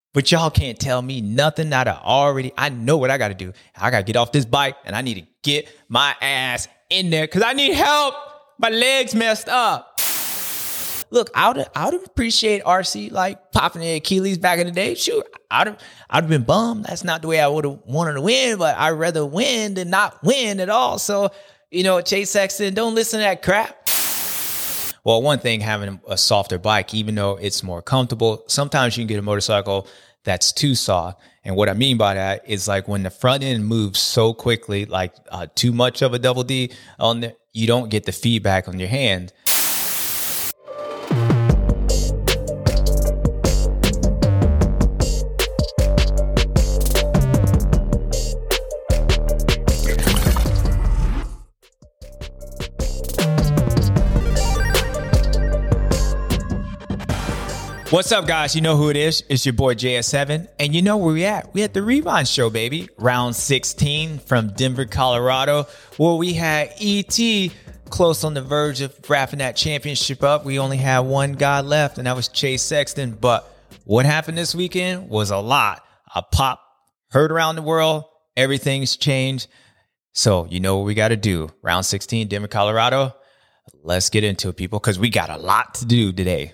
But y'all can't tell me nothing that I know what I got to do. I got to get off this bike and I need to get my ass in there because I need help. My legs messed up. Look, I would appreciate RC like popping the Achilles back in the day. Shoot, I'd have been bummed. That's not the way I would have wanted to win, but I'd rather win than not win at all. So, Chase Sexton, don't listen to that crap. Well, one thing, having a softer bike, even though it's more comfortable, sometimes you can get a motorcycle that's too soft. And what I mean by that is like when the front end moves so quickly, like too much of a double D on there, you don't get the feedback on your hand. What's up, guys? You know who it is. It's your boy JS7. And you know where we at. We at the Rewind Show, baby. Round 16 from Denver, Colorado, where we had ET close on the verge of wrapping that championship up. We only had one guy left, and that was Chase Sexton. But what happened this weekend was a lot. A pop heard around the world. Everything's changed. So you know what we got to do. Round 16, Denver, Colorado. Let's get into it, people, because we got a lot to do today.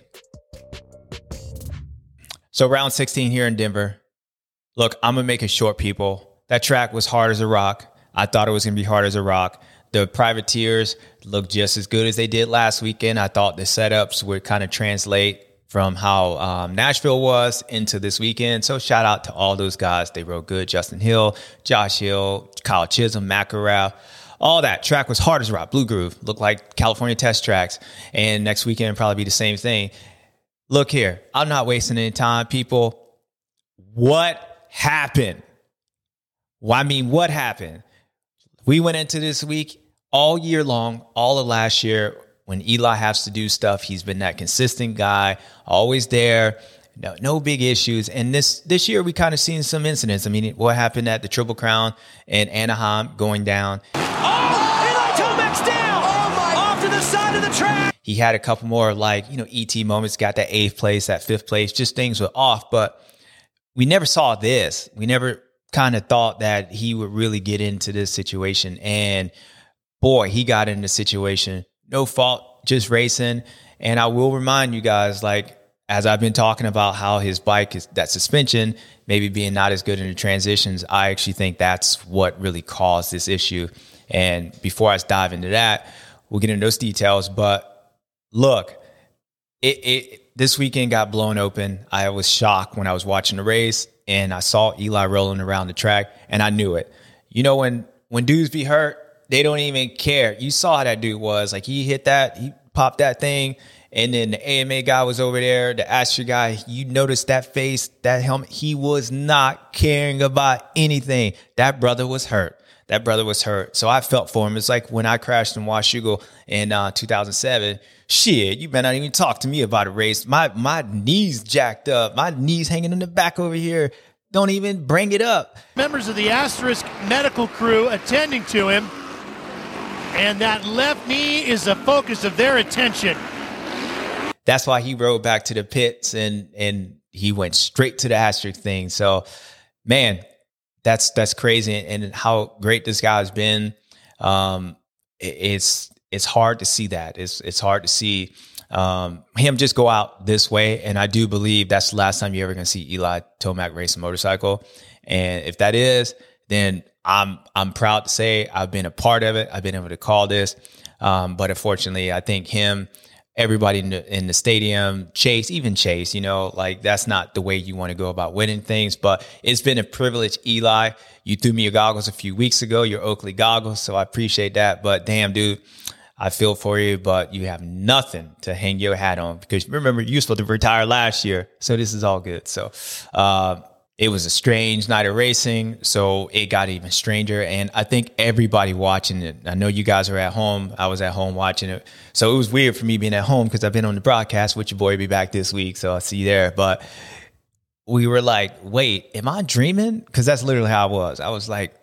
So round 16 here in Denver. Look, I'm going to make it short, people. That track was hard as a rock. I thought it was going to be hard as a rock. The privateers looked just as good as they did last weekend. I thought the setups would kind of translate from how Nashville was into this weekend. So shout out to all those guys. They rode good. Justin Hill, Josh Hill, Kyle Chisholm, Matt Corral. All that track was hard as a rock. Blue Groove looked like California test tracks. And next weekend will probably be the same thing. Look here, I'm not wasting any time, people. What happened? Well, I mean, what happened? We went into this week all year long, all of last year. When Eli has to do stuff, he's been that consistent guy, always there, no big issues. And this year, we kind of seen some incidents. I mean, what happened at the Triple Crown in Anaheim going down? Oh, Eli Tomac's down! Off to the side of the track! He had a couple more ET moments, got that 8th place, that 5th place, just things were off. But we never saw this. We never kind of thought that he would really get into this situation. And boy, he got in the situation. No fault, just racing. And I will remind you guys, as I've been talking about how his bike is, that suspension maybe being not as good in the transitions, I actually think that's what really caused this issue. And before I dive into that, we'll get into those details. But look, this weekend got blown open. I was shocked when I was watching the race and I saw Eli rolling around the track and I knew it. You know, when dudes be hurt, they don't even care. You saw how that dude was. He hit that, he popped that thing, and then the AMA guy was over there, the Astra guy. You noticed that face, that helmet. He was not caring about anything. That brother was hurt. So I felt for him. It's like when I crashed in Washougal in 2007. Shit, you better not even talk to me about a race. My knees jacked up. My knees hanging in the back over here. Don't even bring it up. Members of the Asterisk medical crew attending to him. And that left knee is the focus of their attention. That's why he rode back to the pits and he went straight to the Asterisk thing. So, man, that's crazy. And how great this guy has been. It's hard to see that. It's hard to see him just go out this way. And I do believe that's the last time you're ever going to see Eli Tomac race a motorcycle. And if that is, then I'm proud to say I've been a part of it. I've been able to call this. But unfortunately, I think him, everybody in the stadium, Chase, that's not the way you want to go about winning things. But it's been a privilege, Eli. You threw me your goggles a few weeks ago, your Oakley goggles. So I appreciate that. But damn, dude, I feel for you, but you have nothing to hang your hat on because remember, you were supposed to retire last year. So this is all good. So it was a strange night of racing. So it got even stranger. And I think everybody watching it, I know you guys are at home. I was at home watching it. So it was weird for me being at home because I've been on the broadcast with your boy. Be back this week. So I'll see you there. But we were like, wait, am I dreaming? Because that's literally how I was. I was like,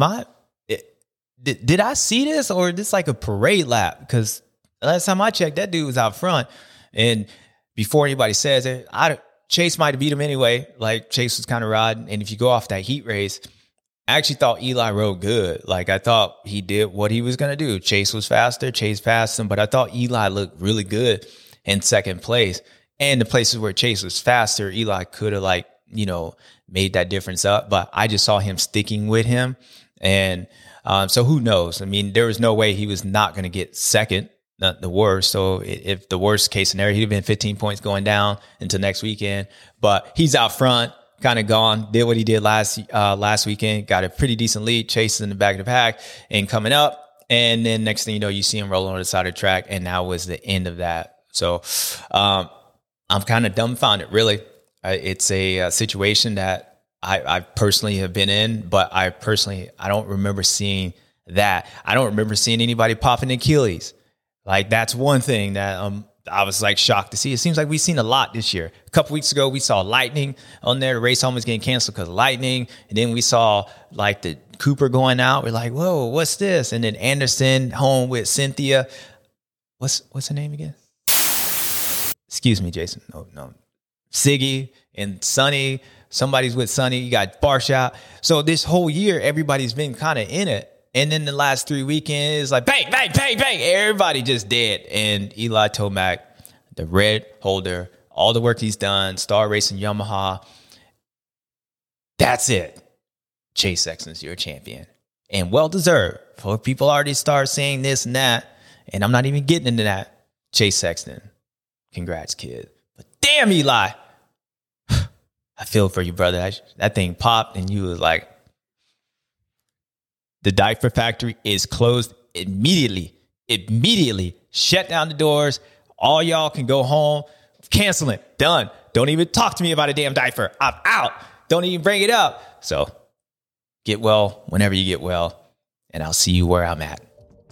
did I see this or is this like a parade lap? Because last time I checked, that dude was out front. And before anybody says it, Chase might have beat him anyway. Like Chase was kind of riding. And if you go off that heat race, I actually thought Eli rode good. Like I thought he did what he was going to do. Chase was faster. Chase passed him. But I thought Eli looked really good in second place. And the places where Chase was faster, Eli could have made that difference up. But I just saw him sticking with him. And so who knows? I mean, there was no way he was not going to get second, not the worst. So if the worst case scenario, he'd have been 15 points going down until next weekend. But he's out front, kind of gone, did what he did last weekend, got a pretty decent lead, Chase in the back of the pack and coming up. And then next thing you know, you see him rolling on the side of the track. And that was the end of that. So I'm kind of dumbfounded, really. It's a situation that I personally have been in, but I don't remember seeing that. I don't remember seeing anybody popping Achilles. Like that's one thing that I was like shocked to see. It seems like we've seen a lot this year. A couple weeks ago, we saw lightning on there. The race almost getting canceled because of lightning. And then we saw like the Cooper going out. We're like, whoa, what's this? And then Anderson home with Cynthia. What's her name again? Excuse me, Jason. No. Siggy and Sonny. Somebody's with Sonny. You got Barshot. So this whole year, everybody's been kind of in it. And then the last 3 weekends, like bang, bang, bang, bang. Everybody just dead. And Eli Tomac, the red holder, all the work he's done, Star Racing Yamaha. That's it. Chase Sexton's your champion. And well-deserved. For people already start saying this and that. And I'm not even getting into that. Chase Sexton. Congrats, kid. But damn, Eli. I feel for you, brother. That thing popped and you was like, the diaper factory is closed immediately. Shut down the doors. All y'all can go home. Cancel it. Done. Don't even talk to me about a damn diaper. I'm out. Don't even bring it up. So get well whenever you get well, and I'll see you where I'm at.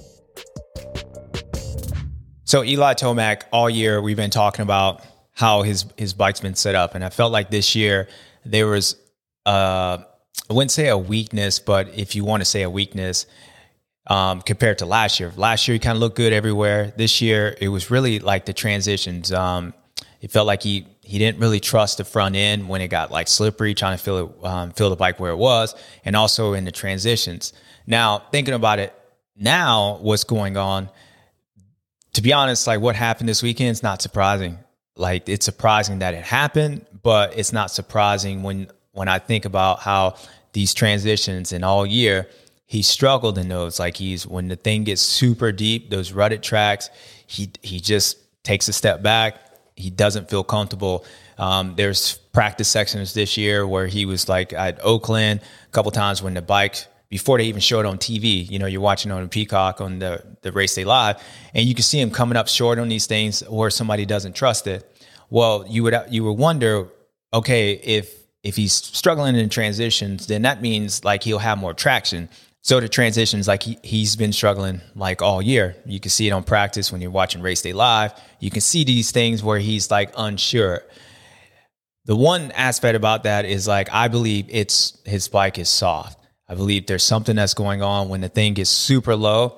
So Eli Tomac, all year we've been talking about how his bike's been set up. And I felt like this year there was, I wouldn't say a weakness, but if you want to say a weakness, compared to last year. Last year, he kind of looked good everywhere. This year, it was really like the transitions. It felt like he didn't really trust the front end when it got like slippery, trying to feel the bike where it was, and also in the transitions. Now, thinking about it now, what's going on, to be honest, like what happened this weekend is not surprising. Like it's surprising that it happened, but it's not surprising when I think about how these transitions and all year he struggled in those. Like when the thing gets super deep, those rutted tracks, he just takes a step back. He doesn't feel comfortable. There's practice sections this year where he was like at Oakland a couple times when the bike, before they even showed it on TV, you're watching on Peacock on the Race Day Live, and you can see him coming up short on these things where somebody doesn't trust it. Well, you would wonder, okay, if he's struggling in transitions, then that means like he'll have more traction. So the transitions, like he's been struggling like all year. You can see it on practice when you're watching Race Day Live. You can see these things where he's like unsure. The one aspect about that is like, I believe his bike is soft. I believe there's something that's going on when the thing gets super low.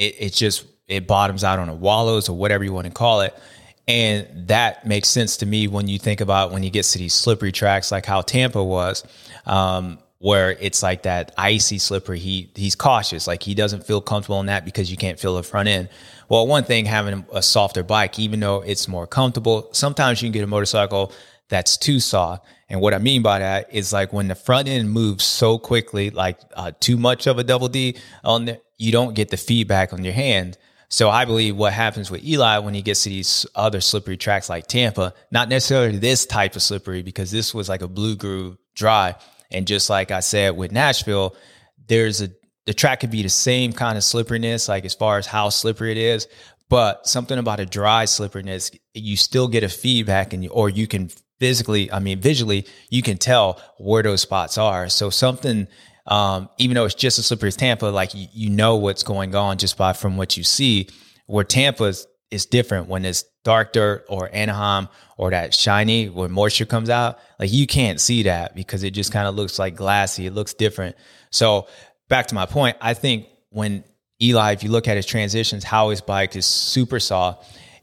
It bottoms out on the wallows or whatever you want to call it. And that makes sense to me when you think about when he gets to these slippery tracks, like how Tampa was, where it's like that icy slippery. He's cautious. Like he doesn't feel comfortable in that because you can't feel the front end. Well, one thing, having a softer bike, even though it's more comfortable, sometimes you can get a motorcycle that's too soft. And what I mean by that is like when the front end moves so quickly, like too much of a double D on there, you don't get the feedback on your hand. So I believe what happens with Eli when he gets to these other slippery tracks like Tampa, not necessarily this type of slippery, because this was like a blue groove dry. And just like I said with Nashville, the track could be the same kind of slipperiness, like as far as how slippery it is, but something about a dry slipperiness, you still get a feedback, or you can visually, you can tell where those spots are. So something, even though it's just as slippery as Tampa, like you know what's going on just from what you see. Where Tampa is different when it's dark dirt or Anaheim or that shiny where moisture comes out. Like you can't see that because it just kind of looks like glassy. It looks different. So back to my point, I think when Eli, if you look at his transitions, how his bike is super soft,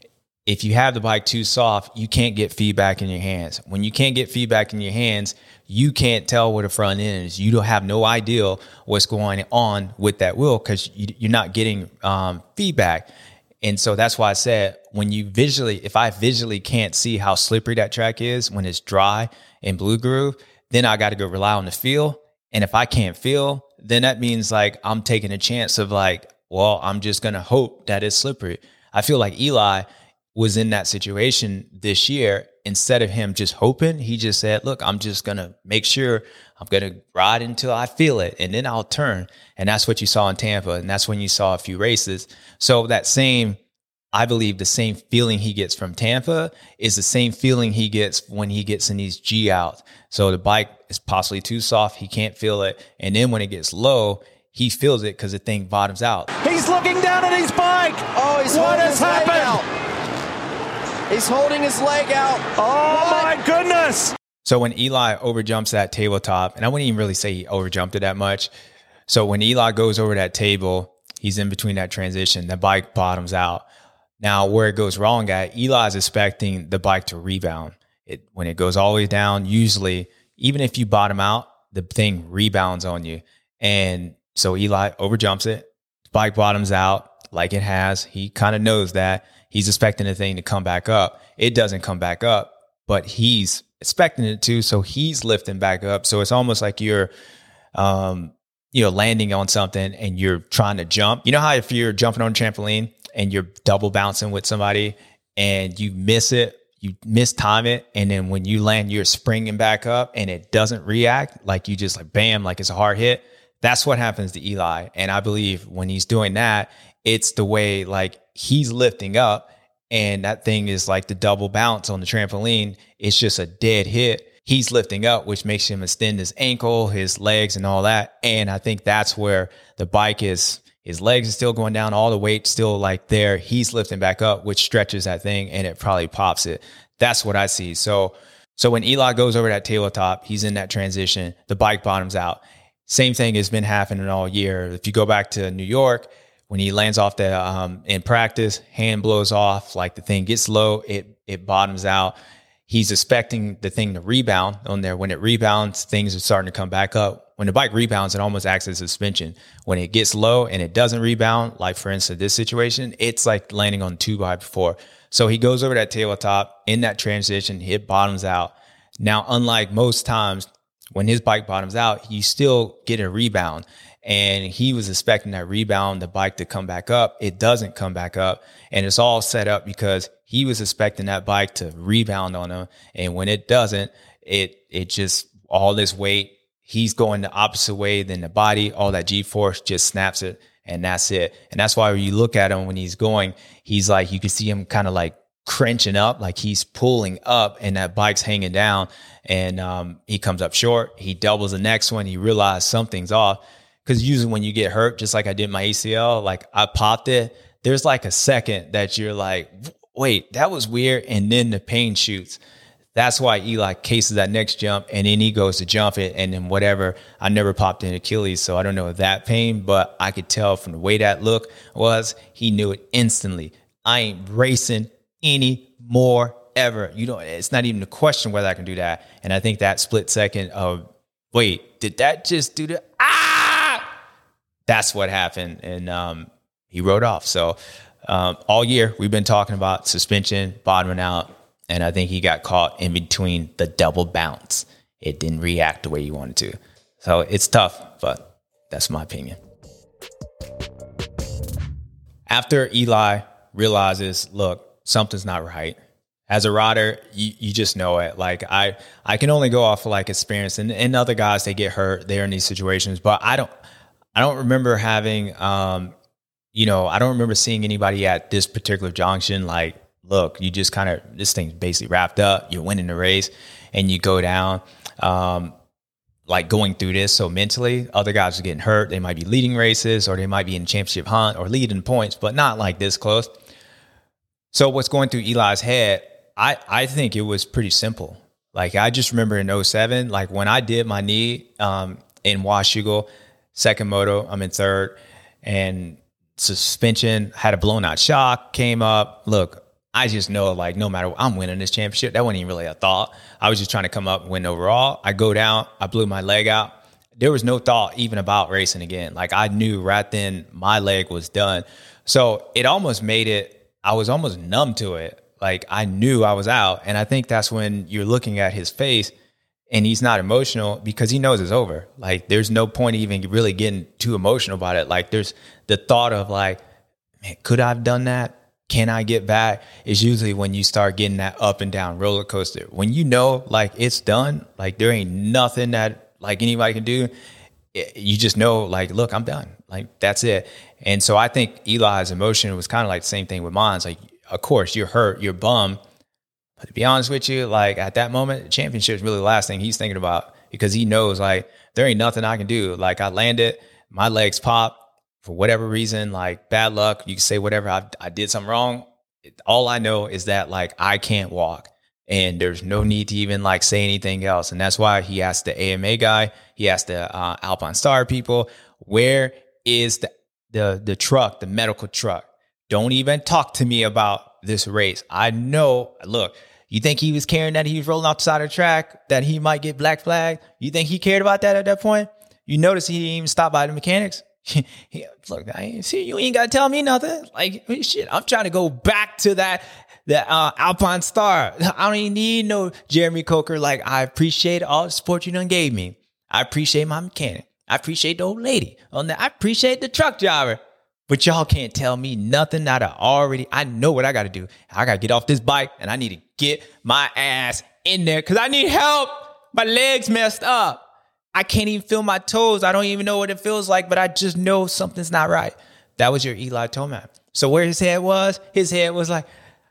if you have the bike too soft, you can't get feedback in your hands. When you can't get feedback in your hands, you can't tell where the front end is. You don't have no idea what's going on with that wheel because you're not getting feedback. And so that's why I said if I visually can't see how slippery that track is when it's dry and Blue Groove, then I got to go rely on the feel. And if I can't feel, then that means like I'm taking a chance of like, well, I'm just going to hope that it's slippery. I feel like Eli was in that situation this year. Instead of him just hoping, he just said, look, I'm just going to make sure I'm going to ride until I feel it, and then I'll turn. And that's what you saw in Tampa. And that's when you saw a few races. So I believe the same feeling he gets from Tampa is the same feeling he gets when he gets in these G outs. So the bike is possibly too soft. He can't feel it. And then when it gets low, he feels it because the thing bottoms out. He's looking down at his bike. Oh, what has happened? He's holding his leg out. Oh, my goodness. So when Eli overjumps that tabletop, and I wouldn't even really say he overjumped it that much. So when Eli goes over that table, he's in between that transition, the bike bottoms out. Now, where it goes wrong at, Eli's expecting the bike to rebound. When it goes all the way down, usually, even if you bottom out, the thing rebounds on you. And so Eli overjumps it. The bike bottoms out like it has. He kind of knows that. He's expecting the thing to come back up. It doesn't come back up, but he's expecting it to, so he's lifting back up. So it's almost like you're landing on something and you're trying to jump. You know how if you're jumping on a trampoline and you're double bouncing with somebody and you miss it, you mistime it, and then when you land, you're springing back up and it doesn't react, like you just like bam, like it's a hard hit. That's what happens to Eli. And I believe when he's doing that, it's the way like he's lifting up and that thing is like the double bounce on the trampoline. It's just a dead hit. He's lifting up, which makes him extend his ankle, his legs, and all that. And I think that's where the bike is. His legs are still going down, all the weight still like there. He's lifting back up, which stretches that thing and it probably pops it. That's what I see. So when Eli goes over that tabletop, he's in that transition, the bike bottoms out. Same thing has been happening all year. If you go back to New York, when he lands off the in practice, hand blows off, like the thing gets low, it bottoms out. He's expecting the thing to rebound on there. When it rebounds, things are starting to come back up. When the bike rebounds, it almost acts as suspension. When it gets low and it doesn't rebound, like for instance, this situation, it's like landing on 2x4. So he goes over that tabletop in that transition, it bottoms out. Now, unlike most times when his bike bottoms out, you still get a rebound. And he was expecting that rebound, the bike to come back up. It doesn't come back up. And it's all set up because he was expecting that bike to rebound on him. And when it doesn't, it just, all this weight, he's going the opposite way than the body. All that G-force just snaps it. And that's it. And that's why when you look at him when he's going, he's like, you can see him kind of like crunching up, like he's pulling up and that bike's hanging down. And he comes up short. He doubles the next one. He realized something's off. Because usually when you get hurt, just like I did my ACL, like I popped it, there's like a second that you're like, wait, that was weird. And then the pain shoots. That's why Eli cases that next jump and then he goes to jump it. And then whatever, I never popped in Achilles. So I don't know that pain, but I could tell from the way that look was, he knew it instantly. I ain't racing anymore ever. It's not even a question whether I can do that. And I think that split second of, wait, did that just do that? That's what happened, and he rode off. So all year, we've been talking about suspension, bottoming out, and I think he got caught in between the double bounce. It didn't react the way you wanted to. So it's tough, but that's my opinion. After Eli realizes, look, something's not right, as a rider, you just know it. Like I can only go off of like experience, and other guys, they get hurt, they're in these situations, but I don't remember having, I don't remember seeing anybody at this particular junction. Like, look, you just kind of, this thing's basically wrapped up. You're winning the race and you go down, like going through this. So mentally, other guys are getting hurt. They might be leading races or they might be in championship hunt or leading points, but not like this close. So what's going through Eli's head, I think it was pretty simple. Like I just remember in 2007, like when I did my knee in Washougal, second moto, I'm in third, and suspension, had a blown out shock, came up. Look, I just know, like, no matter what, I'm winning this championship. That wasn't even really a thought. I was just trying to come up and win overall. I go down. I blew my leg out. There was no thought even about racing again. Like, I knew right then my leg was done. So it almost made it, I was almost numb to it. Like, I knew I was out. And I think that's when you're looking at his face and he's not emotional because he knows it's over. Like, there's no point even really getting too emotional about it. Like, there's the thought of like, man, could I have done that? Can I get back? Is usually when you start getting that up and down roller coaster. When you know, like, it's done, like, there ain't nothing that, like, anybody can do. You just know, like, look, I'm done. Like, that's it. And so I think Eli's emotion was kind of like the same thing with mine. It's like, of course, you're hurt, you're bummed. But to be honest with you, like, at that moment, the championship is really the last thing he's thinking about because he knows, like, there ain't nothing I can do. Like, I landed, my legs popped. For whatever reason, like, bad luck, you can say whatever, I did something wrong. All I know is that, like, I can't walk and there's no need to even, like, say anything else. And that's why he asked the AMA guy, he asked the Alpine Star people, where is the truck, the medical truck? Don't even talk to me about this race. I know, look, you think he was caring that he was rolling off the side of the track, that he might get black flagged? You think he cared about that at that point? You notice he didn't even stop by the mechanics? Look, you ain't got to tell me nothing. Like, shit, I'm trying to go back to the Alpine Star. I don't even need no Jeremy Coker. Like, I appreciate all the support you done gave me. I appreciate my mechanic. I appreciate the old lady. I appreciate the truck driver. But y'all can't tell me nothing that I know what I got to do. I got to get off this bike and I need to get my ass in there because I need help. My leg's messed up. I can't even feel my toes. I don't even know what it feels like, but I just know something's not right. That was your Eli Tomac. So where his head was like,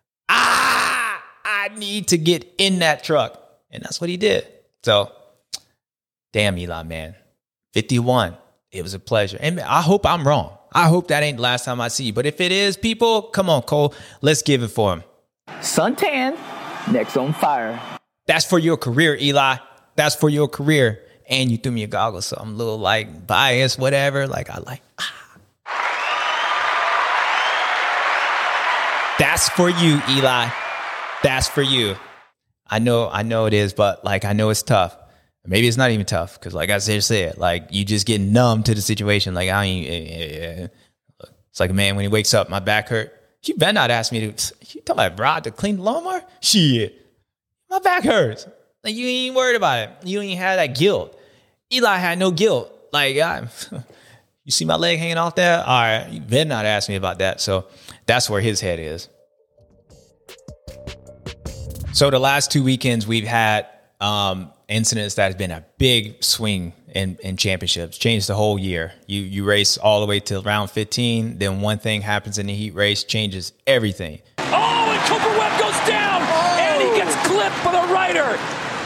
I need to get in that truck. And that's what he did. So, damn, Eli, man. 51. It was a pleasure. And I hope I'm wrong. I hope that ain't the last time I see you. But if it is, people, come on, Cole. Let's give it for him. Suntan, next on fire. That's for your career, Eli. That's for your career. And you threw me a goggle, so I'm a little, like, biased, whatever. Like, That's for you, Eli. That's for you. I know it is, but, like, I know it's tough. Maybe it's not even tough because, like I said, like, you just get numb to the situation. Like, it's like a man when he wakes up, my back hurt. You better not ask me you talking about Rod to clean the lawnmower? Shit. My back hurts. Like, you ain't worried about it. You ain't had that guilt. Eli had no guilt. Like, you see my leg hanging off there? All right, you better not ask me about that. So that's where his head is. So the last 2 weekends we've had incidents that has been a big swing in championships, changed the whole year. You race all the way till round 15, then one thing happens in the heat race, changes everything. Oh, and Cooper Webb goes down, and he gets clipped by the rider.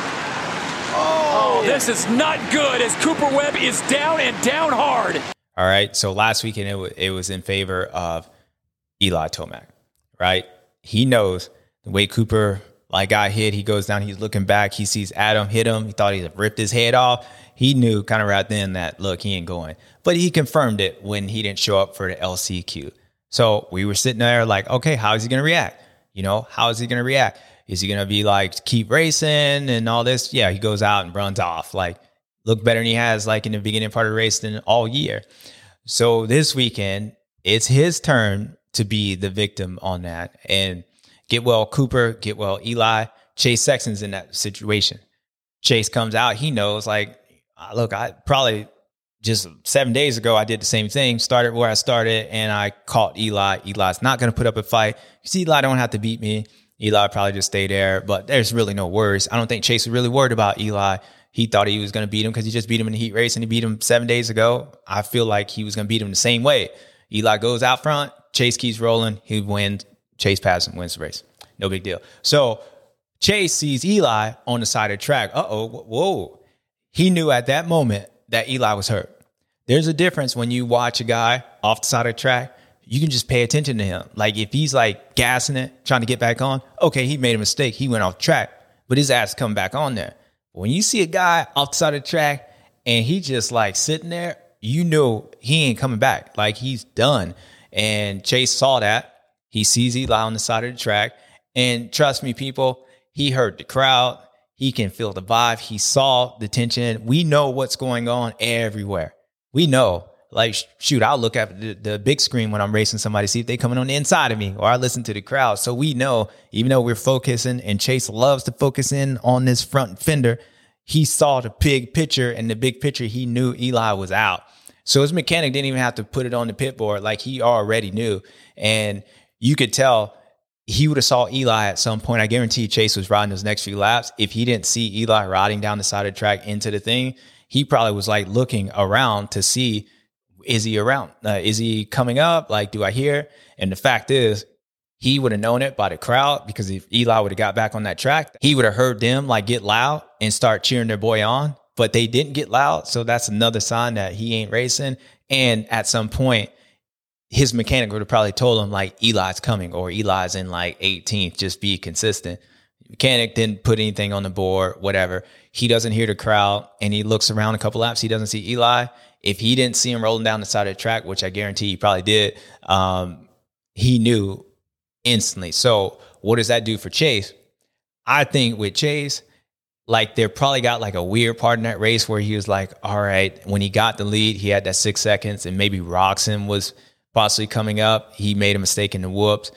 Oh, this is not good as Cooper Webb is down and down hard. All right, so last weekend it was in favor of Eli Tomac, right? He knows the way Cooper got hit, he goes down, he's looking back, he sees Adam hit him, he thought he'd ripped his head off. He knew kind of right then that, look, he ain't going. But he confirmed it when he didn't show up for the LCQ. So we were sitting there like, okay, how is he going to react? How is he going to react? Is he going to be like, keep racing and all this? Yeah, he goes out and runs off. Like, look better than he has like in the beginning part of the race than all year. So this weekend, it's his turn to be the victim on that. And get well Cooper, get well Eli. Chase Sexton's in that situation. Chase comes out. He knows, like, look, I probably just 7 days ago, I did the same thing, started where I started, and I caught Eli. Eli's not going to put up a fight. Because Eli don't have to beat me. Eli probably just stay there, but there's really no worries. I don't think Chase was really worried about Eli. He thought he was going to beat him because he just beat him in the heat race, and he beat him 7 days ago. I feel like he was going to beat him the same way. Eli goes out front. Chase keeps rolling. He wins. Chase passes and wins the race. No big deal. So Chase sees Eli on the side of the track. Whoa. He knew at that moment that Eli was hurt. There's a difference when you watch a guy off the side of the track. You can just pay attention to him. Like, if he's like gassing it, trying to get back on, okay, he made a mistake. He went off track, but his ass coming back on there. When you see a guy off the side of the track and he just like sitting there, you know he ain't coming back. Like, he's done. And Chase saw that. He sees Eli on the side of the track. And trust me, people, he heard the crowd. He can feel the vibe. He saw the tension. We know what's going on everywhere. We know. Like, shoot, I'll look at the big screen when I'm racing somebody, see if they coming on the inside of me, or I listen to the crowd. So we know, even though we're focusing, and Chase loves to focus in on this front fender, he saw the big picture, and the big picture, he knew Eli was out. So his mechanic didn't even have to put it on the pit board. Like, he already knew. And you could tell he would have saw Eli at some point. I guarantee Chase was riding those next few laps. If he didn't see Eli riding down the side of the track into the thing, he probably was like looking around to see, is he around? Is he coming up? Like, do I hear? And the fact is, he would have known it by the crowd, because if Eli would have got back on that track, he would have heard them like get loud and start cheering their boy on. But they didn't get loud. So that's another sign that he ain't racing. And at some point, his mechanic would have probably told him like, Eli's coming, or Eli's in like 18th, just be consistent. Mechanic didn't put anything on the board, whatever. He doesn't hear the crowd, and he looks around a couple laps. He doesn't see Eli. If he didn't see him rolling down the side of the track, which I guarantee he probably did, he knew instantly. So what does that do for Chase? I think with Chase, like, they probably got like a weird part in that race where he was like, all right, when he got the lead, he had that 6 seconds, and maybe Roczen was possibly coming up. He made a mistake in the whoops.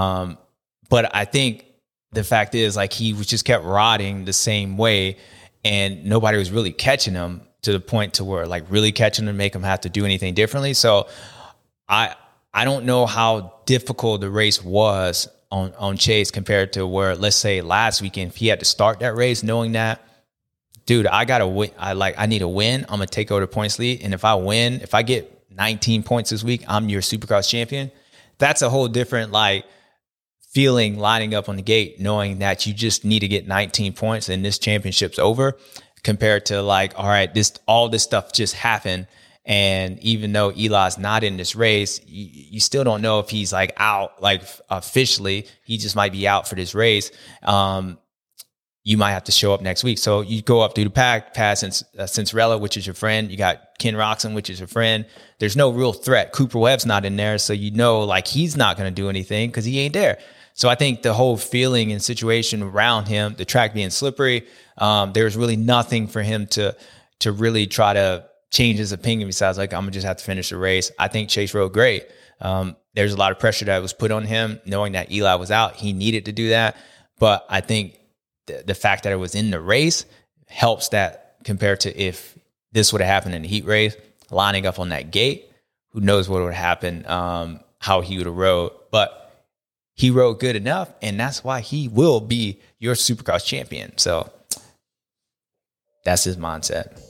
But I think the fact is, like, he was just kept riding the same way, and nobody was really catching him to the point to where, like, really catching him, make him have to do anything differently. So I don't know how difficult the race was on Chase compared to where, let's say, last weekend, if he had to start that race knowing that, dude, I got to win. I need a win. I'm going to take over the points lead. And if I win, if I get 19 points this week, I'm your Supercross champion. That's a whole different, like, feeling lining up on the gate, knowing that you just need to get 19 points and this championship's over, compared to like, all right, all this stuff just happened. And even though Eli's not in this race, you still don't know if he's like out, like officially. He just might be out for this race. You might have to show up next week. So you go up through the pack, pass Cinderella, which is your friend. You got Ken Roczen, which is your friend. There's no real threat. Cooper Webb's not in there. So you know, like, he's not going to do anything because he ain't there. So I think the whole feeling and situation around him, the track being slippery, there's really nothing for him to really try to change his opinion besides, like, I'm going to just have to finish the race. I think Chase rode great. There's a lot of pressure that was put on him, knowing that Eli was out. He needed to do that. But I think the fact that it was in the race helps that, compared to if this would have happened in the heat race, lining up on that gate, who knows what would happen, how he would have rode. But he rode good enough, and that's why he will be your Supercross champion. So that's his mindset.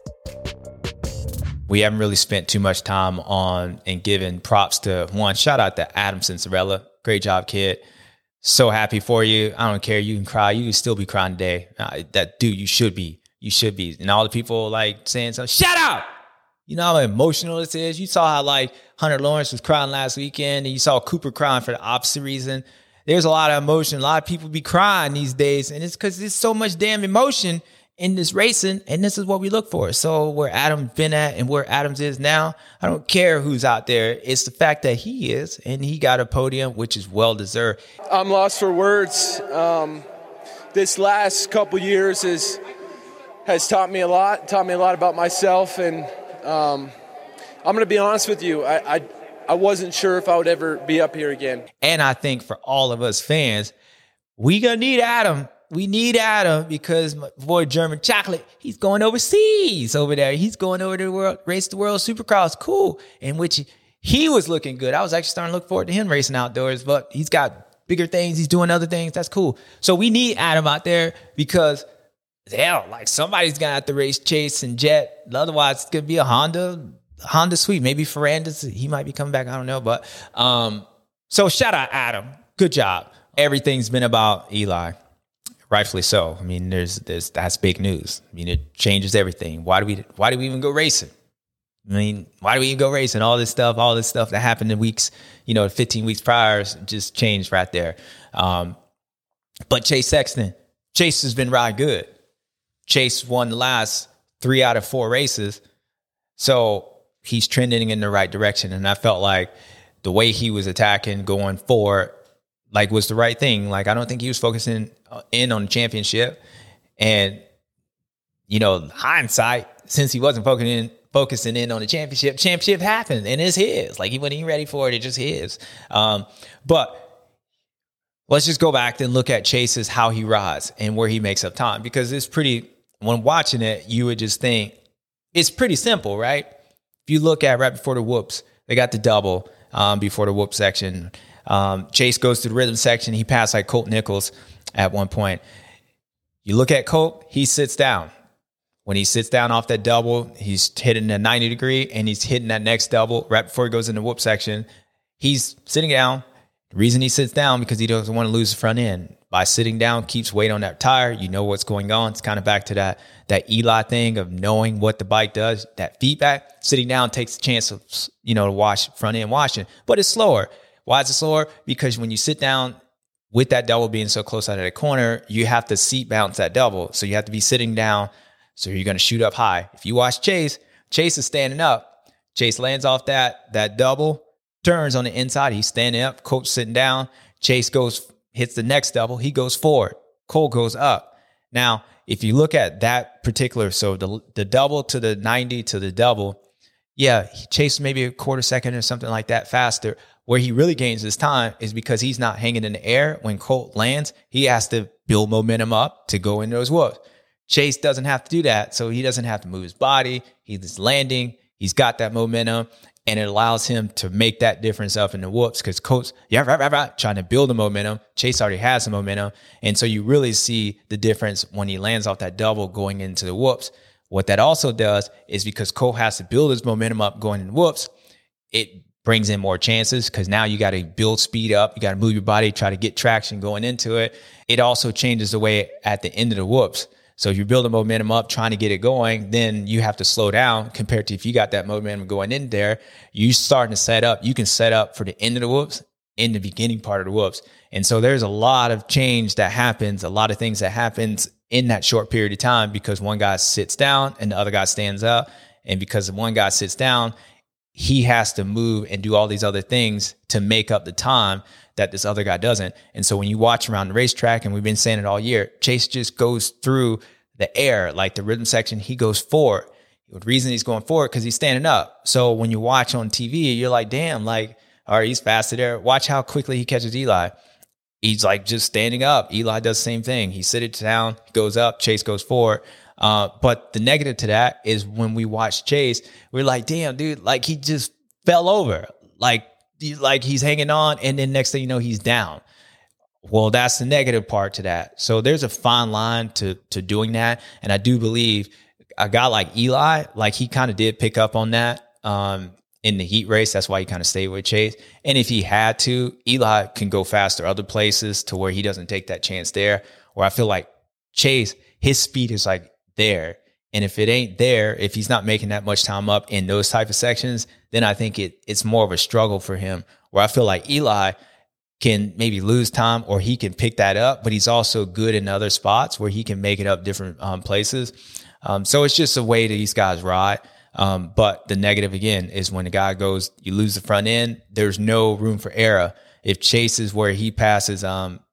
We haven't really spent too much time on and given props to one. Shout out to Adam Cinderella. Great job, kid. So happy for you. I don't care. You can cry. You can still be crying today. That dude, you should be. You should be. And all the people like saying something, shut up. You know how emotional this is? You saw how like Hunter Lawrence was crying last weekend, and you saw Cooper crying for the opposite reason. There's a lot of emotion. A lot of people be crying these days, and it's because there's so much damn emotion in this racing, and this is what we look for. So where Adam's been at and where Adams is now, I don't care who's out there. It's the fact that he is, and he got a podium, which is well-deserved. I'm lost for words. This last couple years has taught me a lot about myself, and I'm going to be honest with you. I wasn't sure if I would ever be up here again. And I think for all of us fans, we going to need Adam. We need Adam because my boy German Chocolate, he's going overseas over there. He's going over to the world, race the world Supercross. Cool. In which he was looking good. I was actually starting to look forward to him racing outdoors, but he's got bigger things. He's doing other things. That's cool. So we need Adam out there because, hell, like, somebody's going to have to race Chase and Jet. Otherwise, it's going to be a Honda Sweet. Maybe Ferrandis, he might be coming back. I don't know. But so shout out Adam. Good job. Everything's been about Eli. Rightfully so. I mean, that's big news. I mean, it changes everything. Why do we even go racing? I mean, why do we even go racing? All this stuff that happened in weeks, 15 weeks prior just changed right there. But Chase Sexton, Chase has been riding good. Chase won the last 3 out of 4 races. So he's trending in the right direction. And I felt like the way he was attacking, going forward, like was the right thing. Like, I don't think he was focusing in on the championship. And, hindsight, since he wasn't focusing in on the championship happened and it's his. Like, he wasn't even ready for it. It's just his. But let's just go back and look at Chase's, how he rides and where he makes up time, because it's pretty, when watching it, you would just think it's pretty simple, right? If you look at right before the whoops, they got the double before the whoop section. Chase goes to the rhythm section. He passed like Colt Nichols at one point. You look at Colt, he sits down. When he sits down off that double, he's hitting a 90 degree and he's hitting that next double right before he goes in the whoop section. He's sitting down. The reason he sits down because he doesn't want to lose the front end. By sitting down, keeps weight on that tire. You know what's going on. It's kind of back to that Eli thing of knowing what the bike does, that feedback. Sitting down takes the chance of, to wash front end washing, but it's slower. Why is it slower? Because when you sit down with that double being so close out of the corner, you have to seat bounce that double. So you have to be sitting down. So you're going to shoot up high. If you watch Chase is standing up. Chase lands off that double, turns on the inside. He's standing up. Coach sitting down. Chase hits the next double. He goes forward. Cole goes up. Now, if you look at that particular, so the double to the 90 to the double, yeah, Chase maybe a quarter second or something like that faster. Where he really gains his time is because he's not hanging in the air. When Colt lands, he has to build momentum up to go into those whoops. Chase doesn't have to do that, so he doesn't have to move his body. He's landing. He's got that momentum, and it allows him to make that difference up in the whoops because Colt's trying to build the momentum. Chase already has the momentum, and so you really see the difference when he lands off that double going into the whoops. What that also does is because Colt has to build his momentum up going in the whoops, it brings in more chances because now you got to build speed up. You got to move your body, try to get traction going into it. It also changes the way at the end of the whoops. So if you're building momentum up, trying to get it going, then you have to slow down compared to if you got that momentum going in there, you starting to set up. You can set up for the end of the whoops in the beginning part of the whoops. And so there's a lot of change that happens, a lot of things that happens in that short period of time because one guy sits down and the other guy stands up. And because one guy sits down, he has to move and do all these other things to make up the time that this other guy doesn't. And so when you watch around the racetrack, and we've been saying it all year, Chase just goes through the air, like the rhythm section, he goes forward. The reason he's going forward because he's standing up. So when you watch on TV, you're like, damn, like, all right, he's faster there. Watch how quickly he catches Eli. He's like just standing up. Eli does the same thing. He sits down, he goes up, Chase goes forward. But the negative to that is when we watch Chase, we're like, damn, dude, like he just fell over. Like he's hanging on, and then next thing you know, he's down. Well, that's the negative part to that. So there's a fine line to doing that. And I do believe a guy like Eli, like he kind of did pick up on that in the heat race. That's why he kind of stayed with Chase. And if he had to, Eli can go faster other places to where he doesn't take that chance there. Where I feel like Chase, his speed is like there. And if it ain't there, if he's not making that much time up in those type of sections, then I think it's more of a struggle for him. Where I feel like Eli can maybe lose time or he can pick that up, but he's also good in other spots where he can make it up different places. So it's just a way that these guys ride. But the negative, again, is when the guy goes, you lose the front end, there's no room for error. If Chase is where he passes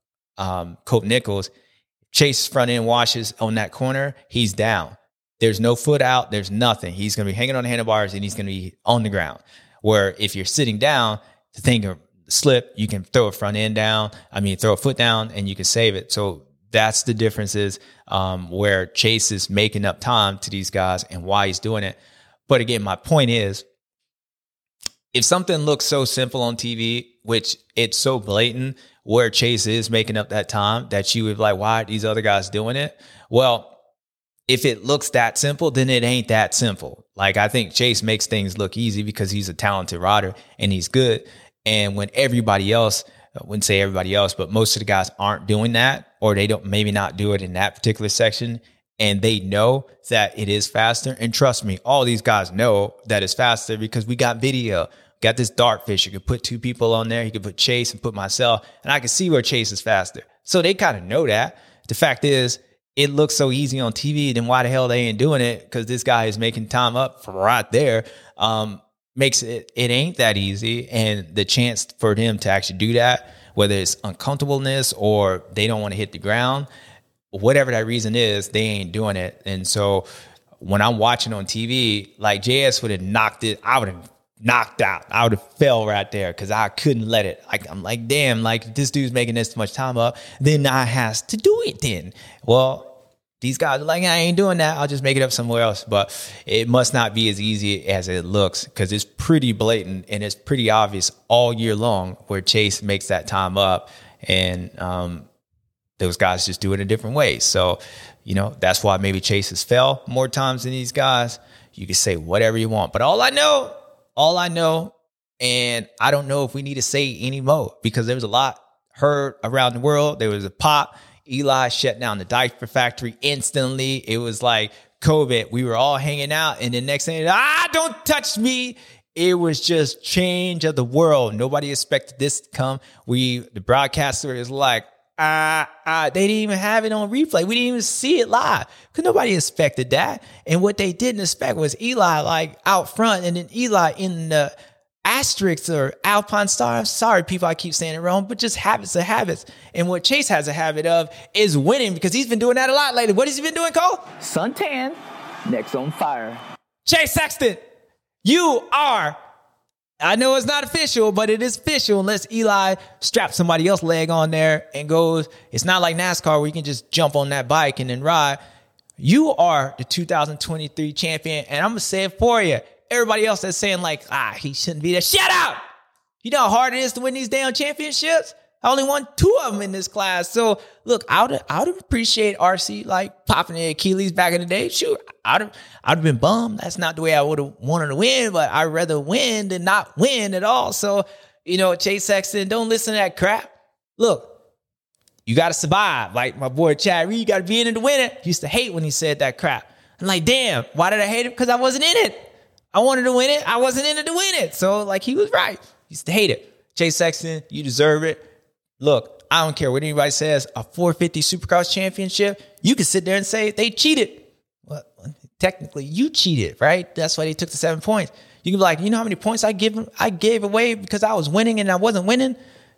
Colt Nichols, Chase's front end washes on that corner, he's down. There's no foot out. There's nothing. He's going to be hanging on the handlebars and he's going to be on the ground. Where if you're sitting down, the thing of slip, you can throw a front end down. Throw a foot down and you can save it. So that's the differences where Chase is making up time to these guys and why he's doing it. But again, my point is, if something looks so simple on TV, which it's so blatant, where Chase is making up that time that you would like, why are these other guys doing it? Well, if it looks that simple, then it ain't that simple. Like, I think Chase makes things look easy because he's a talented rider and he's good. And when everybody else, I wouldn't say everybody else, but most of the guys aren't doing that, or they don't maybe not do it in that particular section, and they know that it is faster. And trust me, all these guys know that it's faster because we got video. Got this Dartfish. You could put two people on there. You could put Chase and put myself, and I can see where Chase is faster. So they kind of know that. The fact is, it looks so easy on TV, then why the hell they ain't doing it? Because this guy is making time up from right there. Makes it ain't that easy. And the chance for them to actually do that whether it's uncomfortableness or they don't want to hit the ground, whatever that reason is, they ain't doing it. And so when I'm watching on TV, like JS would have knocked it, I would have knocked out. I would have fell right there because I couldn't let it. Like, I'm like, damn, like this dude's making this much time up. Then I has to do it then. Well, these guys are like, I ain't doing that. I'll just make it up somewhere else. But it must not be as easy as it looks because it's pretty blatant and it's pretty obvious all year long where Chase makes that time up. And those guys just do it a different way. So, you know, that's why maybe Chase has fell more times than these guys. You can say whatever you want. But all I know, and I don't know if we need to say any more because there was a lot heard around the world. There was a pop. Eli shut down the diaper factory instantly. It was like COVID. We were all hanging out, and the next thing, don't touch me. It was just change of the world. Nobody expected this to come. The broadcaster is like, they didn't even have it on replay. We didn't even see it live because nobody expected that. And what they didn't expect was Eli like out front, and then Eli in the asterisks or Alpine Star. I'm sorry, people, I keep saying it wrong, but just habits are habits. And what Chase has a habit of is winning because he's been doing that a lot lately. What has he been doing, Cole? Suntan, next on fire. Chase Sexton, you are, I know it's not official, but it is official unless Eli straps somebody else's leg on there and goes, it's not like NASCAR where you can just jump on that bike and then ride. You are the 2023 champion, and I'm going to say it for you. Everybody else that's saying like, he shouldn't be there. Shut up! You know how hard it is to win these damn championships? I only won 2 of them in this class. So look, I would appreciate RC like popping the Achilles back in the day. Shoot, I'd have been bummed. That's not the way I would have wanted to win, but I'd rather win than not win at all. So, you know, Chase Sexton, don't listen to that crap. Look, you got to survive. Like my boy Chad Reed, you got to be in it to win it. He used to hate when he said that crap. I'm like, damn, why did I hate it? Because I wasn't in it. I wanted to win it. I wasn't in it to win it. So, like, he was right. He used to hate it. Chase Sexton, you deserve it. Look, I don't care what anybody says. A 450 Supercross championship, you can sit there and say they cheated. Well, technically, you cheated, right? That's why they took the 7 points. You can be like, you know how many points I gave away because I was winning and I wasn't winning?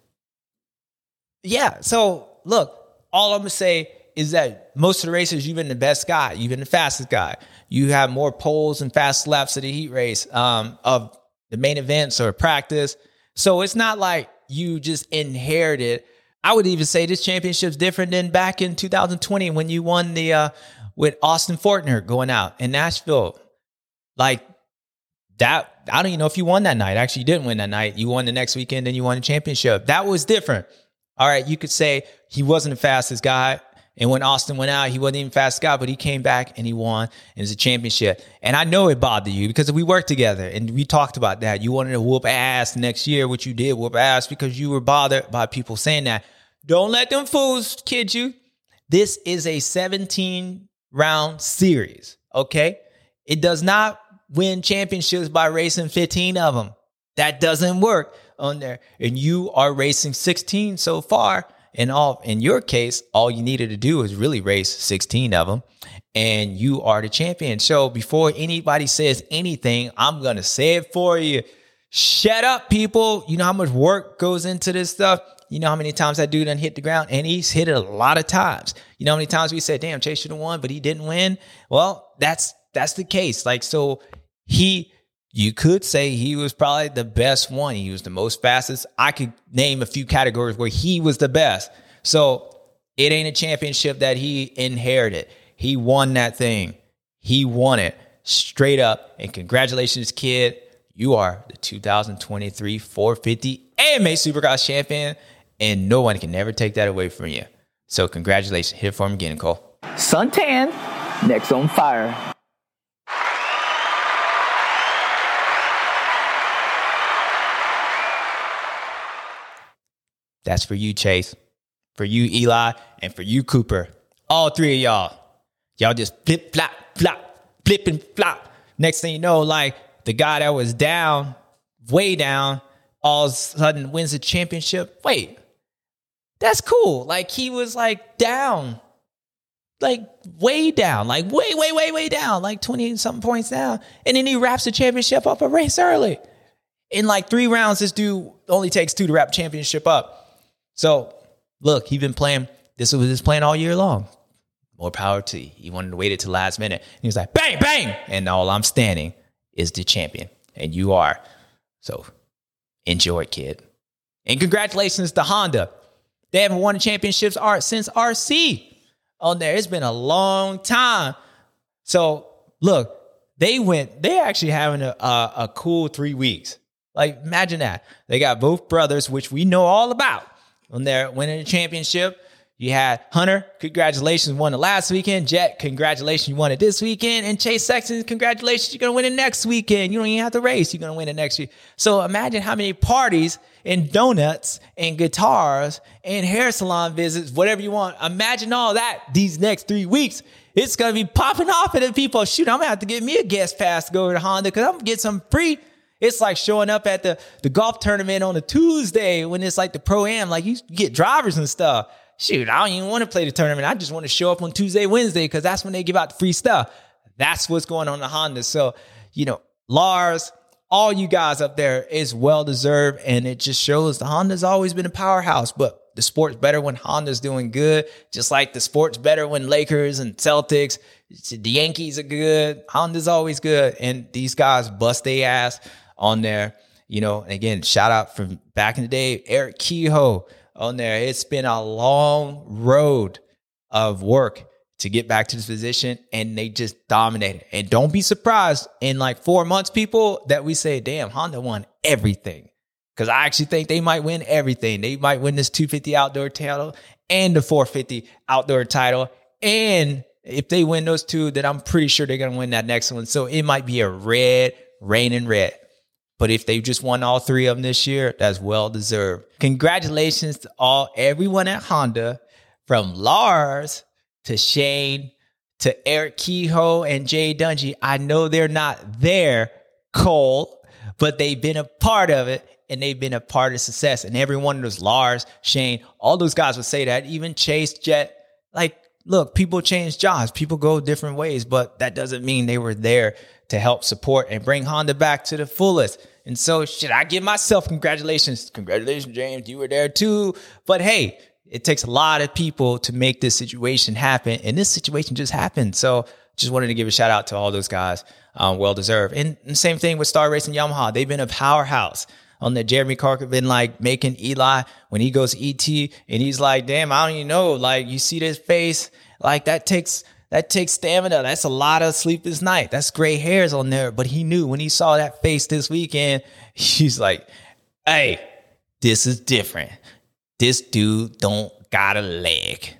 Yeah. So, look, all I'm going to say is that most of the races, you've been the best guy. You've been the fastest guy. You have more poles and fast laps of the heat race, of the main events or practice. So it's not like you just inherited. I would even say this championship's different than back in 2020 when you won the with Austin Fortner going out in Nashville. Like that, I don't even know if you won that night. Actually, you didn't win that night. You won the next weekend, and you won the championship. That was different. All right, you could say he wasn't the fastest guy. And when Austin went out, he wasn't even fast guy, but he came back and he won, and it's a championship. And I know it bothered you because we worked together and we talked about that. You wanted to whoop ass next year, which you did, whoop ass, because you were bothered by people saying that. Don't let them fools kid you. This is a 17-round series, okay? It does not win championships by racing 15 of them. That doesn't work on there. And you are racing 16 so far. And in your case, all you needed to do is really race 16 of them, and you are the champion. So before anybody says anything, I'm going to say it for you. Shut up, people. You know how much work goes into this stuff? You know how many times that dude done hit the ground? And he's hit it a lot of times. You know how many times we said, damn, Chase should have won, but he didn't win? Well, that's the case. Like, so you could say he was probably the best one. He was the most fastest. I could name a few categories where he was the best. So it ain't a championship that he inherited. He won that thing. He won it straight up. And congratulations, kid. You are the 2023 450 AMA Supercross champion, and no one can ever take that away from you. So congratulations. Hit it for him again, Cole. Suntan, next on fire. That's for you, Chase, for you, Eli, and for you, Cooper. All 3 of y'all. Y'all just flip, flop, flop, flip and flop. Next thing you know, like the guy that was down, way down, all of a sudden wins the championship. Wait, that's cool. Like he was like down, like way down, like way down, like 20-something points down. And then he wraps the championship up a race early. In like 3 rounds, this dude only takes 2 to wrap championship up. So look, he's been playing. This was his plan all year long. More power to you. He wanted to wait it till last minute. He was like, bang, bang. And all I'm standing is the champion. And you are. So enjoy it, kid. And congratulations to Honda. They haven't won a championship since RC on there. It's been a long time. So look, they actually having a cool 3 weeks. Like, imagine that. They got both brothers, which we know all about, on there winning the championship. You had Hunter, congratulations, won it last weekend. Jet, congratulations, you won it this weekend. And Chase Sexton, congratulations, you're going to win it next weekend. You don't even have to race. You're going to win it next week. So imagine how many parties and donuts and guitars and hair salon visits, whatever you want. Imagine all that these next 3 weeks. It's going to be popping off at the people. Shoot, I'm going to have to get me a guest pass to go over to Honda because I'm going to get some free. It's like showing up at the golf tournament on a Tuesday when it's like the Pro-Am. Like, you get drivers and stuff. Shoot, I don't even want to play the tournament. I just want to show up on Tuesday, Wednesday, because that's when they give out the free stuff. That's what's going on in Honda. So, Lars, all you guys up there is well-deserved, and it just shows the Honda's always been a powerhouse, but the sport's better when Honda's doing good, just like the sport's better when Lakers and Celtics, the Yankees are good. Honda's always good, and these guys bust their ass on there. And again, shout out from back in the day, Eric Kehoe, on there. It's been a long road of work to get back to this position, and they just dominated. And don't be surprised in like 4 months, people, that we say, damn, Honda won everything. Because I actually think they might win everything. They might win this 250 outdoor title and the 450 outdoor title. And if they win those two, then I'm pretty sure they're going to win that next one. So it might be a reigning red. But if they just won all three of them this year, that's well-deserved. Congratulations to everyone at Honda, from Lars to Shane to Eric Kehoe and Jay Dungy. I know they're not there, Cole, but they've been a part of it, and they've been a part of success. And every one of those, Lars, Shane, all those guys would say that. Even Chase, Jet, like, look, people change jobs. People go different ways, but that doesn't mean they were there to help support and bring Honda back to the fullest. And so, I give myself congratulations. Congratulations, James. You were there too. But hey, it takes a lot of people to make this situation happen. And this situation just happened. So just wanted to give a shout out to all those guys. Well-deserved. And the same thing with Star Racing Yamaha. They've been a powerhouse. On the Jeremy Clark been like making Eli when he goes ET, and he's like, damn, I don't even know. Like, you see this face, like that takes stamina. That's a lot of sleepless night. That's gray hairs on there. But he knew when he saw that face this weekend, he's like, hey, this is different. This dude don't got a leg.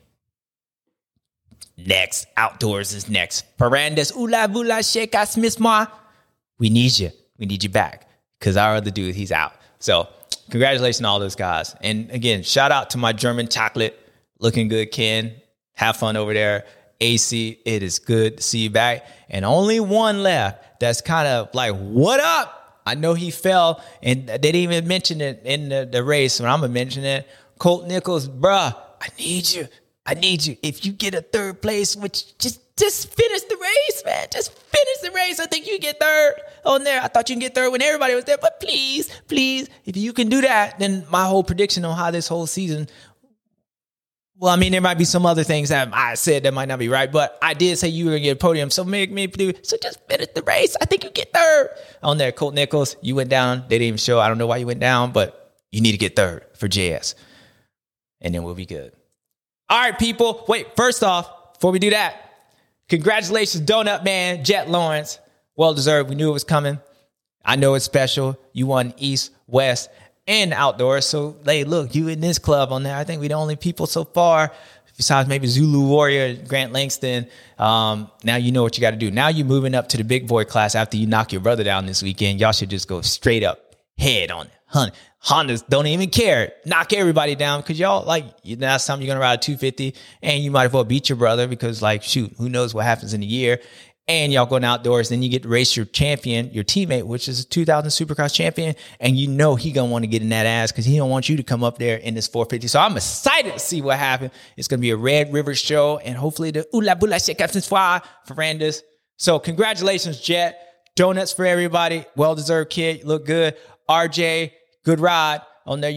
Next, outdoors is next. Ferrandis, Ula Bula Sheka Smithma. We need you. We need you back. Because our other dude, he's out. So congratulations to all those guys. And again, shout out to my German chocolate. Looking good, Ken. Have fun over there. AC, it is good to see you back. And only one left that's kind of like, what up? I know he fell, and they didn't even mention it in the race, so I'm going to mention it. Colt Nichols, bruh, I need you. If you get a third place, which just finish the race, man. Just finish the race. I think you get third on there. I thought you can get third when everybody was there. But please, if you can do that, then my whole prediction on how this whole season, well, I mean, there might be some other things that I said that might not be right, but I did say you were going to get a podium. So so just finish the race. I think you get third on there. Colt Nichols, you went down. They didn't even show. I don't know why you went down, but you need to get third for JS. And then we'll be good. All right, people. Wait, first off, before we do that, congratulations, Donut Man, Jet Lawrence. Well-deserved. We knew it was coming. I know it's special. You won East, West, and Outdoors. So, hey, look, you in this club on there. I think we're the only people so far, besides maybe Zulu Warrior, Grant Langston. Now you know what you got to do. Now you're moving up to the big boy class after you knock your brother down this weekend. Y'all should just go straight up, head on it. Hondas don't even care. Knock everybody down because y'all, like, last time you're going to ride a 250 and you might as well beat your brother because, like, shoot, who knows what happens in a year. And y'all going outdoors. Then you get to race your champion, your teammate, which is a 2000 Supercross champion. And you know he going to want to get in that ass because he don't want you to come up there in this 450. So I'm excited to see what happens. It's going to be a Red River show and hopefully the Ula Bula Shekafin Swa for Ferrandis. So congratulations, Jet. Donuts for everybody. Well-deserved, kid. You look good. RJ, good ride on there. You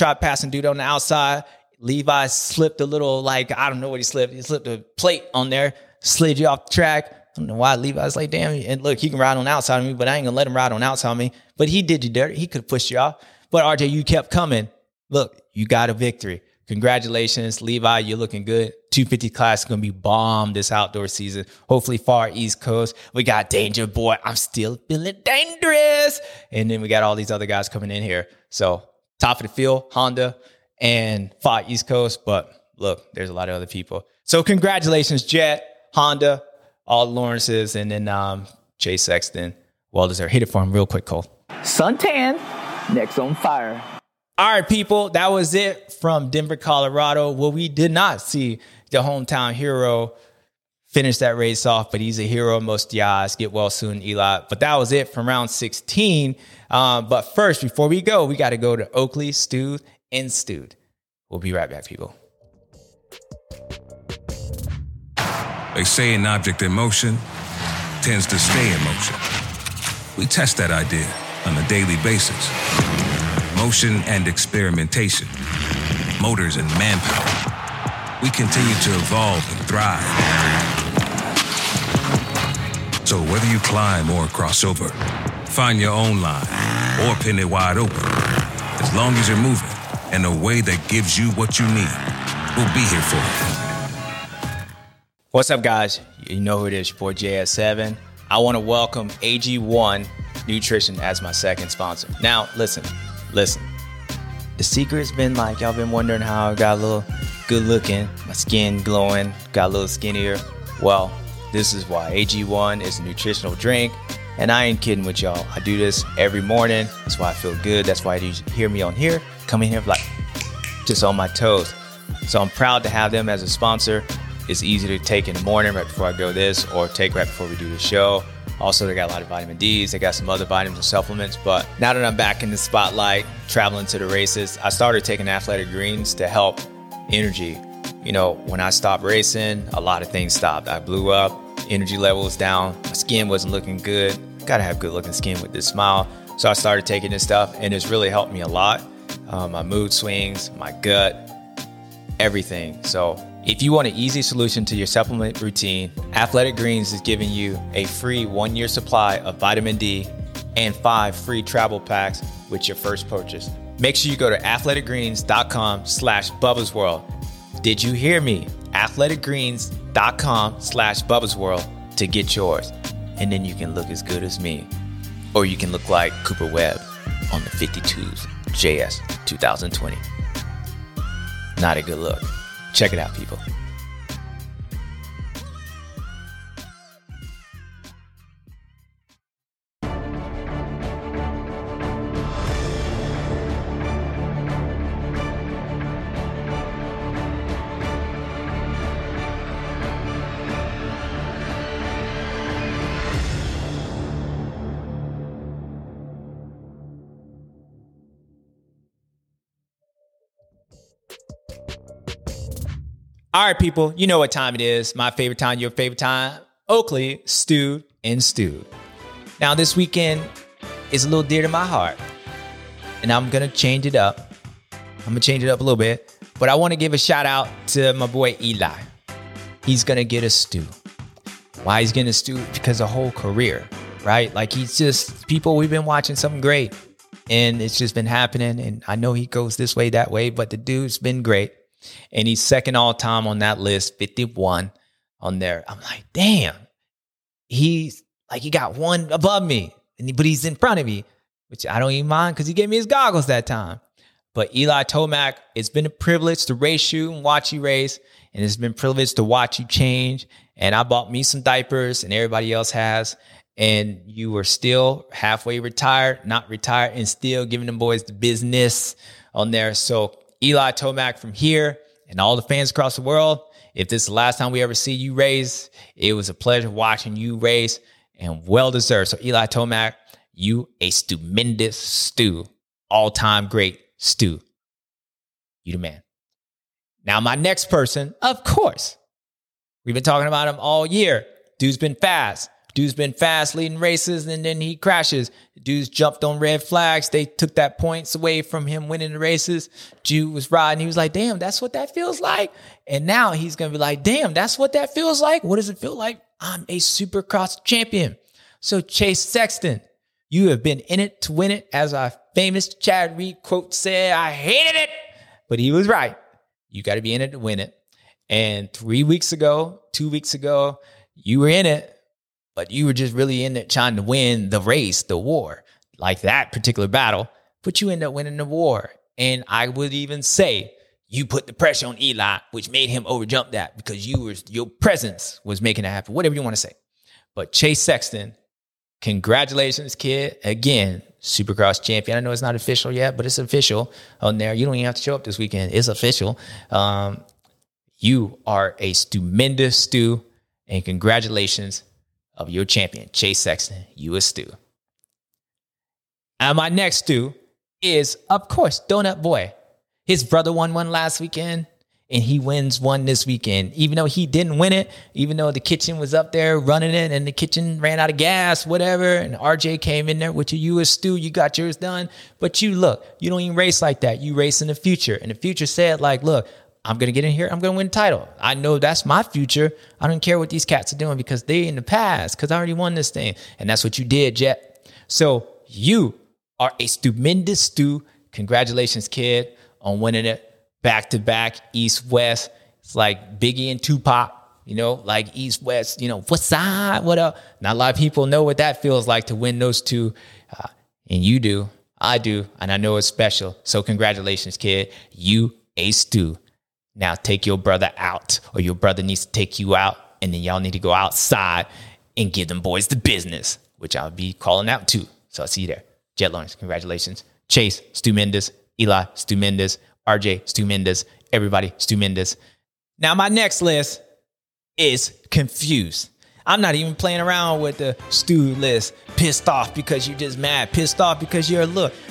tried passing dude on the outside. Levi slipped a little, I don't know what he slipped. He slipped a plate on there, slid you off the track. I don't know why Levi's like, damn. And look, he can ride on the outside of me, but I ain't going to let him ride on the outside of me. But he did you dirty. He could have pushed you off. But RJ, you kept coming. Look, you got a victory. Congratulations, Levi. You're looking good. 250 class is going to be bomb this outdoor season. Hopefully far East Coast. We got Danger Boy. I'm still feeling dangerous. And then we got all these other guys coming in here. So top of the field, Honda and far East Coast. But look, there's a lot of other people. So congratulations, Jet, Honda, all Lawrences, and then Chase Sexton. Well deserved. Hit it for him real quick, Cole. Suntan, next on fire. All right, people, that was it from Denver, Colorado. Well, we did not see the hometown hero finish that race off, but he's a hero of most yards. Get well soon, Eli. But that was it from round 16. But first, before we go, we got to go to Oakley, Stewed, and Stewed. We'll be right back, people. They say an object in motion tends to stay in motion. We test that idea on a daily basis. Motion and experimentation, motors and manpower. We continue to evolve and thrive. So whether you climb or cross over, find your own line or pin it wide open, as long as you're moving in a way that gives you what you need, we'll be here for you. What's up, guys? You know who it is, your boy JS7. I want to welcome AG1 Nutrition as my second sponsor. Now, listen. The secret's been y'all been wondering how I got a little good looking, my skin glowing, got a little skinnier. Well, this is why. AG1 is a nutritional drink, and I ain't kidding with y'all. I do this every morning. That's why I feel good. That's why you hear me on here, come in here just on my toes. So I'm proud to have them as a sponsor. It's easy to take in the morning right before I go this, or take right before we do the show. Also, they got a lot of vitamin Ds. They got some other vitamins and supplements. But now that I'm back in the spotlight, traveling to the races, I started taking Athletic Greens to help energy. You know, when I stopped racing, a lot of things stopped. I blew up, energy level was down, my skin wasn't looking good. Got to have good looking skin with this smile. So I started taking this stuff, and it's really helped me a lot. My mood swings, my gut, everything. So if you want an easy solution to your supplement routine, Athletic Greens is giving you a free 1-year supply of vitamin D and 5 free travel packs with your first purchase. Make sure you go to athleticgreens.com/BubbaSworld. Did you hear me? athleticgreens.com/BubbaSworld to get yours. And then you can look as good as me. Or you can look like Cooper Webb on the 52s JS 2020. Not a good look. Check it out, people. All right, people, you know what time it is. My favorite time, your favorite time. Oakley, Stewed, and Stewed. Now, this weekend is a little dear to my heart, and I'm going to change it up. I'm going to change it up a little bit, but I want to give a shout out to my boy Eli. He's going to get a stew. Why he's getting a stew? Because the whole career, right? He's just, people, we've been watching something great, and it's just been happening, and I know he goes this way, that way, but the dude's been great. And he's second all time on that list, 51 on there. I'm like, damn, he got one above me, but he's in front of me, which I don't even mind because he gave me his goggles that time. But Eli Tomac, it's been a privilege to race you and watch you race, and it's been a privilege to watch you change. And I bought me some diapers, and everybody else has. And you were still halfway retired, not retired, and still giving them boys the business on there. So Eli Tomac from here and all the fans across the world, if this is the last time we ever see you race, it was a pleasure watching you race, and well-deserved. So Eli Tomac, you a stupendous stew, all-time great stew. You the man. Now, my next person, of course, we've been talking about him all year. Dude's been fast. Dude's been fast leading races, and then he crashes. Dude's jumped on red flags. They took that points away from him winning the races. Jude was riding. He was like, damn, that's what that feels like. And now he's going to be like, damn, that's what that feels like. What does it feel like? I'm a Supercross champion. So Chase Sexton, you have been in it to win it. As our famous Chad Reed quote said, I hated it, but he was right. You got to be in it to win it. And 2 weeks ago, you were in it, but you were just really in it trying to win the race, the war, like that particular battle, but you ended up winning the war. And I would even say you put the pressure on Eli, which made him overjump that because your presence was making it happen, whatever you want to say. But Chase Sexton, congratulations, kid. Again, Supercross champion. I know it's not official yet, but it's official on there. You don't even have to show up this weekend. It's official. You are a stupendous stew, and congratulations of your champion, Chase Sexton. You a stew. And my next stew is, of course, Donut Boy. His brother won one last weekend, and he wins one this weekend. Even though he didn't win it, even though the kitchen was up there running it, and the kitchen ran out of gas, whatever, and RJ came in there with you a stew, you got yours done. But you look, you don't even race like that. You race in the future. And the future said, like, look, I'm going to get in here. I'm going to win the title. I know that's my future. I don't care what these cats are doing because they in the past, because I already won this thing. And that's what you did, Jet. So you are a stupendous stew. Congratulations, kid, on winning it back-to-back, East-West. It's like Biggie and Tupac, like East-West, what's up, what up? Not a lot of people know what that feels like to win those two. And you do. I do. And I know it's special. So congratulations, kid. You a stew. Now take your brother out, or your brother needs to take you out, and then y'all need to go outside and give them boys the business, which I'll be calling out too. So I'll see you there. Jet Lawrence, congratulations. Chase, Stu Mendes. Eli, Stu Mendes. RJ, Stu Mendes. Everybody, Stu Mendes. Now my next list is confused. I'm not even playing around with the Stu list. Pissed off because you're just mad. Pissed off because you're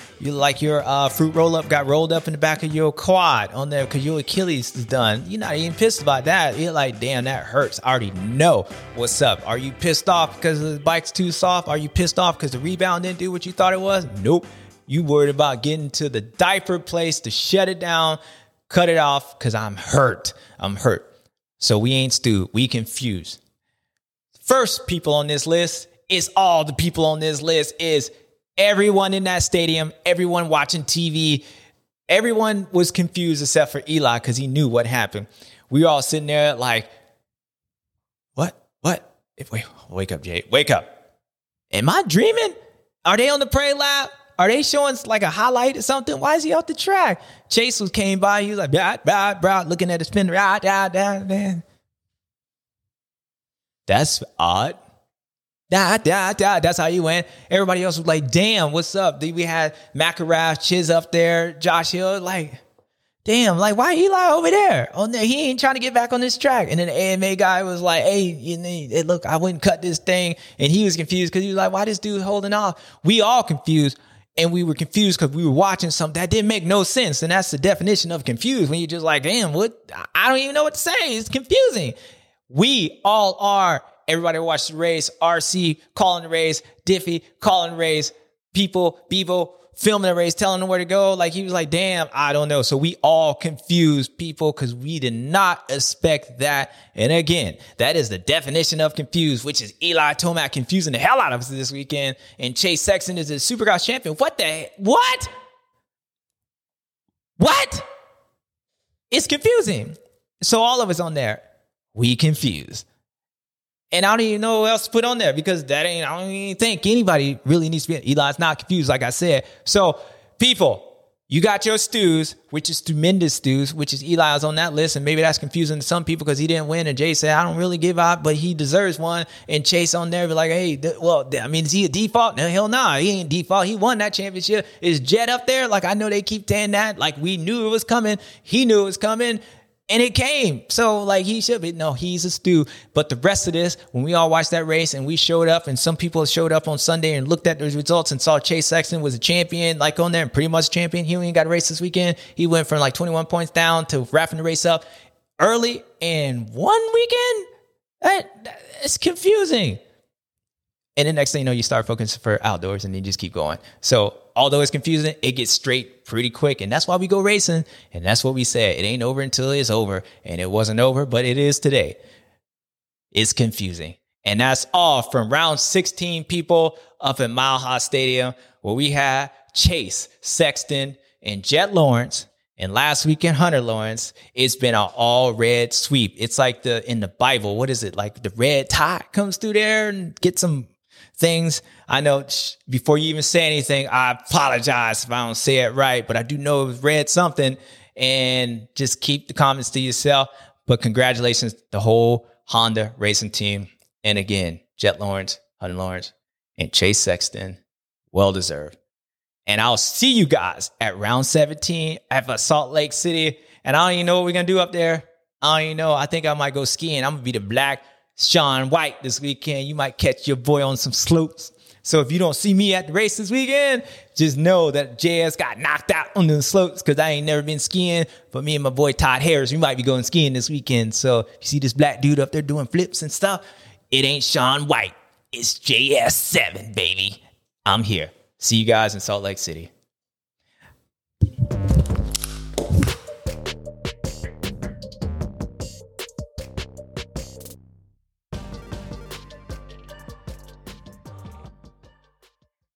your fruit roll up got rolled up in the back of your quad on there because your Achilles is done. You're not even pissed about that. You're like, damn, that hurts. I already know what's up. Are you pissed off because the bike's too soft? Are you pissed off because the rebound didn't do what you thought it was? Nope. You worried about getting to the diaper place to shut it down, cut it off because I'm hurt. So we ain't Stu. We confused. First people on this list is all the people on this list is everyone in that stadium, everyone watching TV, everyone was confused except for Eli because he knew what happened. We were all sitting there like, what? Wake up, Jay. Wake up. Am I dreaming? Are they on the parade lap? Are they showing like a highlight or something? Why is he off the track? Chase came by. He was like, blah, looking at the spinner. Man. That's odd. That's how you went. Everybody else was like, damn, what's up? Then we had McElrath, Chiz up there, Josh Hill, like, damn, like, why Eli over there? He ain't trying to get back on this track. And then the AMA guy was like, hey, look, I wouldn't cut this thing. And he was confused because he was like, why this dude holding off? We all confused. And we were confused because we were watching something that didn't make no sense. And that's the definition of confused. When you're just like, damn, what? I don't even know what to say. It's confusing. We all are. Everybody watched the race. RC calling the race. Diffie calling the race. People, Bevo filming the race, telling them where to go. Like, he was like, damn, I don't know. So we all confused people because we did not expect that. And again, that is the definition of confused, which is Eli Tomac confusing the hell out of us this weekend. And Chase Sexton is a Supercross champion. What the heck? What? It's confusing. So all of us on there, we confused. And I don't even know what else to put on there because I don't even think anybody really needs to be. Eli's not confused, like I said. So, people, you got your stews, which is stupendous stews, which is Eli's on that list. And maybe that's confusing to some people because he didn't win. And Jay said, I don't really give up, but he deserves one. And Chase on there be like, hey, is he a default? No, hell no, he ain't default. He won that championship. Is Jet up there? Like, I know they keep saying that. Like, we knew it was coming. He knew it was coming. And it came. So, like, he should be. No, he's a stew. But the rest of this, when we all watched that race and we showed up, and some people showed up on Sunday and looked at those results and saw Chase Sexton was a champion, like on there, and pretty much champion. He only got a race this weekend. He went from like 21 points down to wrapping the race up early in one weekend. It's confusing. And the next thing you know, you start focusing for outdoors and then you just keep going. So although it's confusing, it gets straight pretty quick. And that's why we go racing. And that's what we said. It ain't over until it's over. And it wasn't over, but it is today. It's confusing. And that's all from round 16 people up at Mile High Stadium, where we had Chase Sexton and Jet Lawrence. And last weekend, Hunter Lawrence. It's been an all red sweep. It's like in the Bible, what is it? Like the red tide comes through there and get some things. I know before you even say anything, I apologize if I don't say it right, but I do know it read something, and just keep the comments to yourself. But congratulations, the whole Honda racing team. And again, Jet Lawrence, Hunter Lawrence, and Chase Sexton, well deserved. And I'll see you guys at round 17 at Salt Lake City. And I don't even know what we're going to do up there. I don't even know. I think I might go skiing. I'm going to be the black Shaun White this weekend. You might catch your boy on some slopes. So if you don't see me at the race this weekend, just know that JS got knocked out on the slopes because I ain't never been skiing. But me and my boy Todd Harris, we might be going skiing this weekend. So if you see this black dude up there doing flips and stuff, it ain't Shaun White. It's JS7, baby. I'm here. See you guys in Salt Lake City.